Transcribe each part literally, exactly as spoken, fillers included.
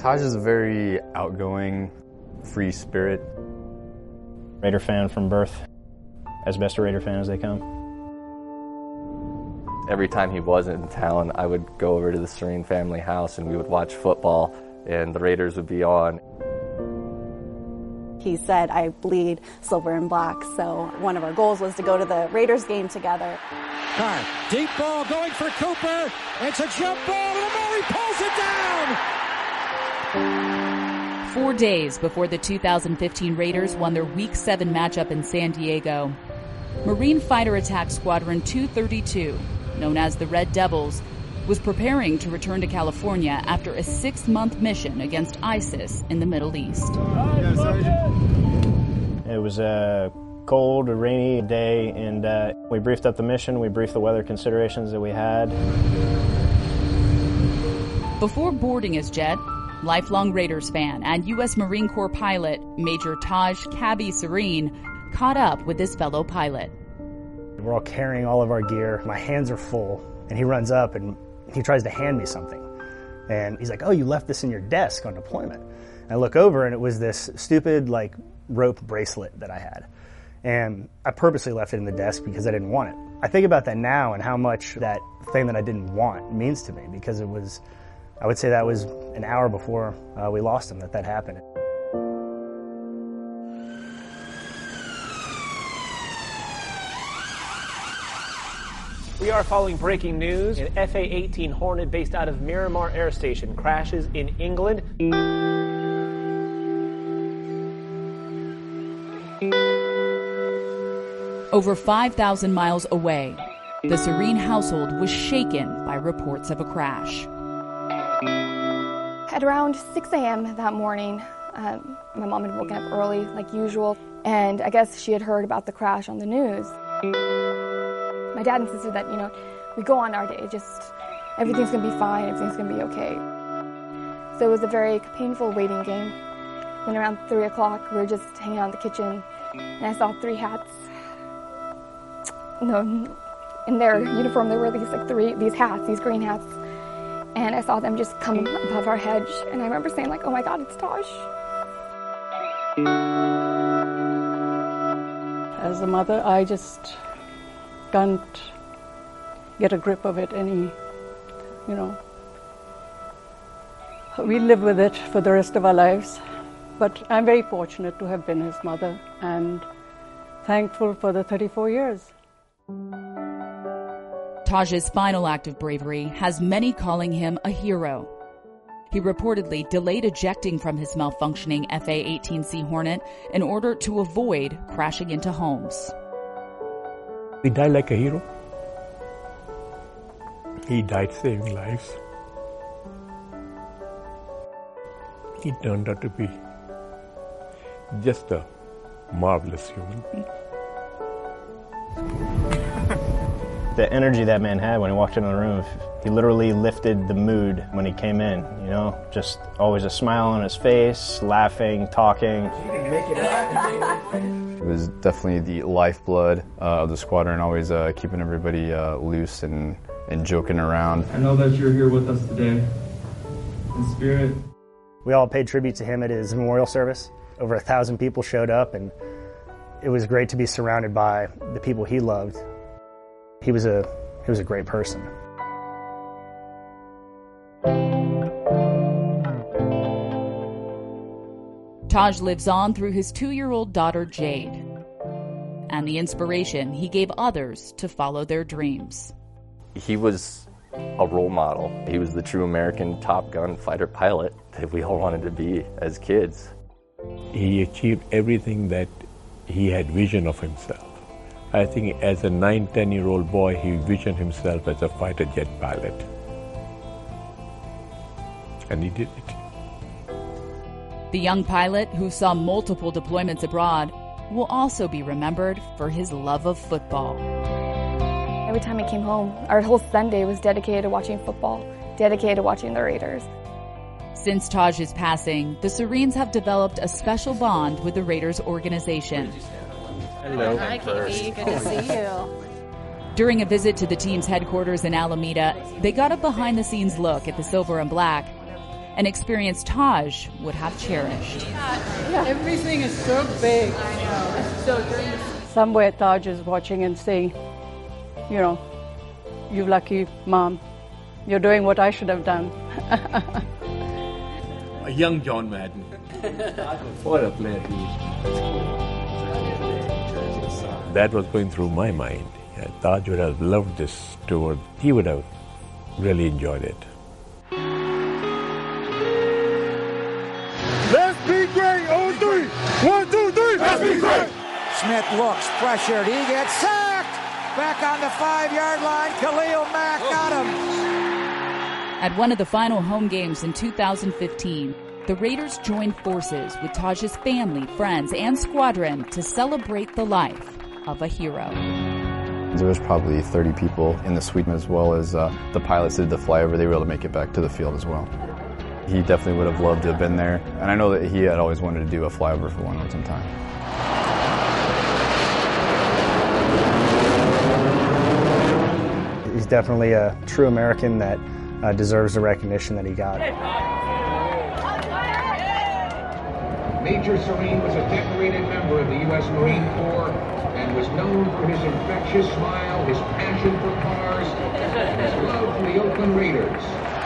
Taj is a very outgoing, free spirit. Raider fan from birth, as best a Raider fan as they come. Every time he wasn't in town, I would go over to the Serene family house and we would watch football and the Raiders would be on. He said, I bleed silver and black, so one of our goals was to go to the Raiders game together. Carr, deep ball going for Cooper. It's a jump ball and Amari pulls it down! Four days before the two thousand fifteen Raiders won their Week seven matchup in San Diego, Marine Fighter Attack Squadron two thirty-two, known as the Red Devils, was preparing to return to California after a six-month mission against ISIS in the Middle East. It was a cold, a rainy day, and uh, we briefed up the mission, we briefed the weather considerations that we had. Before boarding his jet, lifelong Raiders fan and U S Marine Corps pilot Major Taj Cabby Serene caught up with his fellow pilot. We're all carrying all of our gear. My hands are full, and he runs up and he tries to hand me something. And he's like, oh, you left this in your desk on deployment. And I look over, and it was this stupid, like, rope bracelet that I had. And I purposely left it in the desk because I didn't want it. I think about that now and how much that thing that I didn't want means to me, because it was, I would say that was an hour before uh, we lost him that that happened. We are following breaking news. An F A eighteen Hornet based out of Miramar Air Station crashes in England. Over five thousand miles away, the Serene household was shaken by reports of a crash. At around six a.m. that morning, um, my mom had woken up early, like usual, and I guess she had heard about the crash on the news. My dad insisted that, you know, we go on our day, just everything's going to be fine, everything's going to be okay. So it was a very painful waiting game. When around three o'clock, we were just hanging out in the kitchen, and I saw three hats. No, in their uniform, there were these like three, these hats, these green hats. And I saw them just come above our hedge, and I remember saying like, oh my God, it's Taj. As a mother, I just can't get a grip of it any, you know. We live with it for the rest of our lives, but I'm very fortunate to have been his mother and thankful for the thirty-four years. Taj's final act of bravery has many calling him a hero. He reportedly delayed ejecting from his malfunctioning F A eighteen C Hornet in order to avoid crashing into homes. He died like a hero. He died saving lives. He turned out to be just a marvelous human being. The energy that man had when he walked into the room, he literally lifted the mood when he came in, you know? Just always a smile on his face, laughing, talking. It was definitely the lifeblood uh, of the squadron, always uh, keeping everybody uh, loose and, and joking around. I know that you're here with us today, in spirit. We all paid tribute to him at his memorial service. Over a thousand people showed up, and it was great to be surrounded by the people he loved. He was a, he was a great person. Taj lives on through his two-year-old daughter, Jade, and the inspiration he gave others to follow their dreams. He was a role model. He was the true American Top Gun fighter pilot that we all wanted to be as kids. He achieved everything that he had vision of himself. I think as a nine, ten-year-old boy, he visioned himself as a fighter jet pilot. And he did it. The young pilot, who saw multiple deployments abroad, will also be remembered for his love of football. Every time he came home, our whole Sunday was dedicated to watching football, dedicated to watching the Raiders. Since Taj's passing, the Serenes have developed a special bond with the Raiders organization. Hello. Hi, Katie. Good to see you. During a visit to the team's headquarters in Alameda, they got a behind-the-scenes look at the silver and black an experience Taj would have cherished. Yeah. Everything is so big. I know. So great. Somewhere Taj is watching and saying, you know, you lucky mom, you're doing what I should have done. A young John Madden. What a player he is. That was going through my mind. Yeah, Taj would have loved this tour. He would have really enjoyed it. Let's be great on three. One, two, three. Let's be great. Smith looks pressured. He gets sacked. Back on the five-yard line. Khalil Mack got him. At one of the final home games in two thousand fifteen, the Raiders joined forces with Taj's family, friends, and squadron to celebrate the life of a hero. There was probably thirty people in the suite, as well as uh, the pilots did the flyover. They were able to make it back to the field as well. He definitely would have loved to have been there, and I know that he had always wanted to do a flyover for one some time. He's definitely a true American that uh, deserves the recognition that he got. Major Serene was a decorated member of the U S Marine Corps and was known for his infectious smile, his passion for cars, and his love for the Oakland Raiders.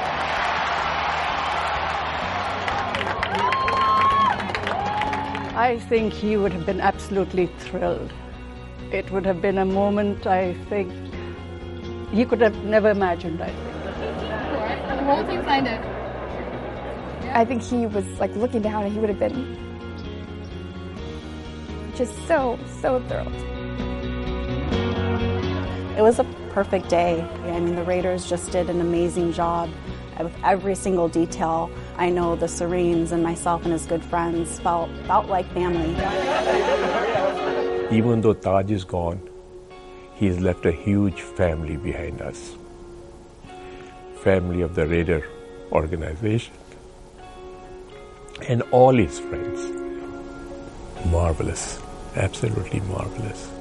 I think he would have been absolutely thrilled. It would have been a moment, I think, he could have never imagined, I think. What would you find it? I think he was like looking down and he would have been just so, so thrilled. It was a perfect day. I mean, the Raiders just did an amazing job with every single detail. I know the Serenes and myself and his good friends felt, felt like family. Even though Taj is gone, he's left a huge family behind us. Family of the Raider organization. And all his friends. Marvelous. Absolutely marvelous.